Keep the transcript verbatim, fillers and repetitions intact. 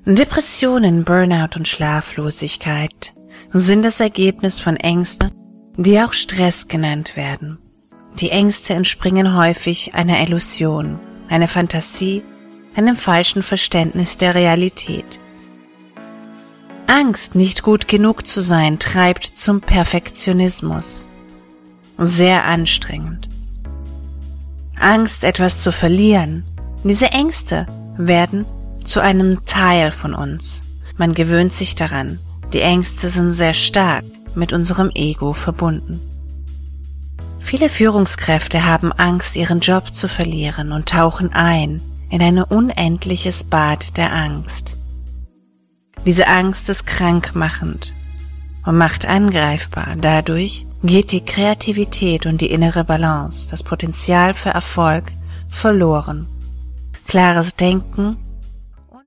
Depressionen, Burnout und Schlaflosigkeit sind das Ergebnis von Ängsten, die auch Stress genannt werden. Die Ängste entspringen häufig einer Illusion, einer Fantasie, einem falschen Verständnis der Realität. Angst, nicht gut genug zu sein, treibt zum Perfektionismus. Sehr anstrengend. Angst, etwas zu verlieren. Diese Ängste werden zu einem Teil von uns. Man gewöhnt sich daran. Die Ängste sind sehr stark mit unserem Ego verbunden. Viele Führungskräfte haben Angst, ihren Job zu verlieren und tauchen ein in ein unendliches Bad der Angst. Diese Angst ist krankmachend und macht angreifbar. Dadurch geht die Kreativität und die innere Balance, das Potenzial für Erfolg, verloren. Klares Denken